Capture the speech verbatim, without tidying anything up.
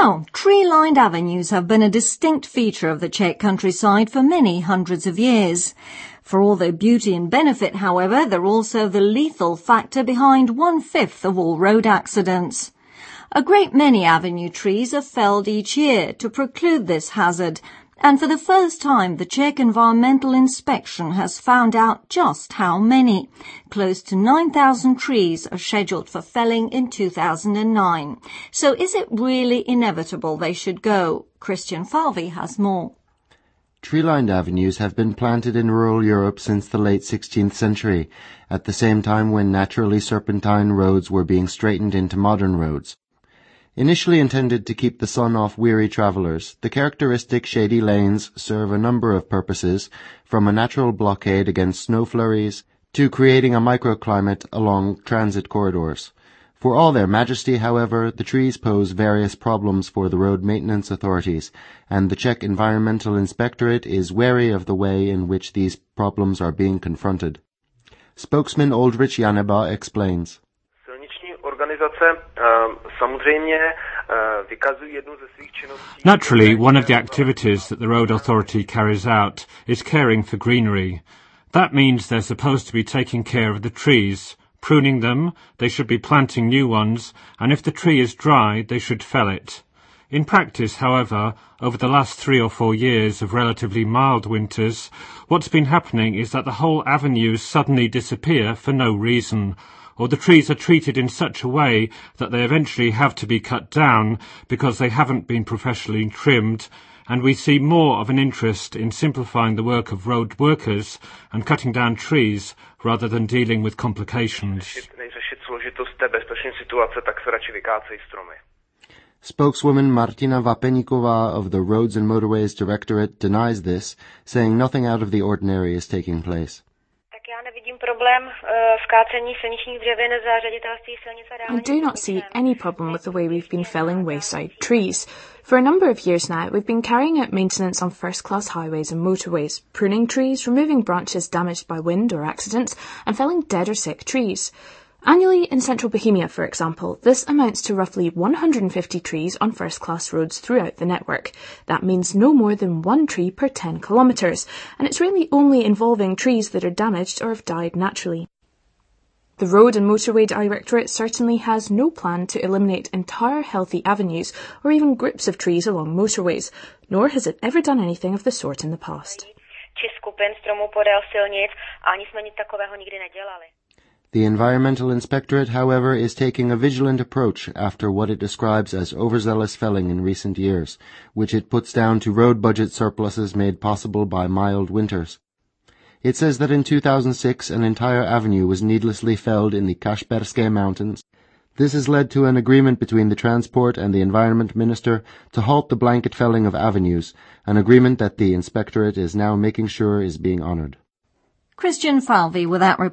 Well, tree-lined avenues have been a distinct feature of the Czech countryside for many hundreds of years. For all their beauty and benefit, however, they're also the lethal factor behind one-fifth of all road accidents. A great many avenue trees are felled each year to preclude this hazard, and for the first time the Czech Environmental Inspection has found out just how many. Close to nine thousand trees are scheduled for felling in two thousand nine. So is it really inevitable they should go? Christian Falvey has more. Tree-lined avenues have been planted in rural Europe since the late sixteenth century, at the same time when naturally serpentine roads were being straightened into modern roads. Initially intended to keep the sun off weary travellers, the characteristic shady lanes serve a number of purposes, from a natural blockade against snow flurries to creating a microclimate along transit corridors. For all their majesty, however, the trees pose various problems for the road maintenance authorities, and the Czech Environmental Inspectorate is wary of the way in which these problems are being confronted. Spokesman Oldrich Janeba explains. Naturally, one of the activities that the road authority carries out is caring for greenery. That means they're supposed to be taking care of the trees, pruning them, they should be planting new ones, and if the tree is dry, they should fell it. In practice, however, over the last three or four years of relatively mild winters, what's been happening is that the whole avenues suddenly disappear for no reason, or the trees are treated in such a way that they eventually have to be cut down because they haven't been professionally trimmed, and we see more of an interest in simplifying the work of road workers and cutting down trees rather than dealing with complications. Spokeswoman Martina Vapeníková of the Roads and Motorways Directorate denies this, saying nothing out of the ordinary is taking place. I do not see any problem with the way we've been felling wayside trees. For a number of years now, we've been carrying out maintenance on first-class highways and motorways, pruning trees, removing branches damaged by wind or accidents, and felling dead or sick trees. Annually, in central Bohemia, for example, this amounts to roughly one hundred fifty trees on first-class roads throughout the network. That means no more than one tree per ten kilometres, and it's really only involving trees that are damaged or have died naturally. The Road and Motorway Directorate certainly has no plan to eliminate entire healthy avenues or even groups of trees along motorways, nor has it ever done anything of the sort in the past. The Environmental Inspectorate, however, is taking a vigilant approach after what it describes as overzealous felling in recent years, which it puts down to road budget surpluses made possible by mild winters. It says that in two thousand six an entire avenue was needlessly felled in the Kashperské Mountains. This has led to an agreement between the Transport and the Environment Minister to halt the blanket felling of avenues, an agreement that the Inspectorate is now making sure is being honoured. Christian Falvey with that report.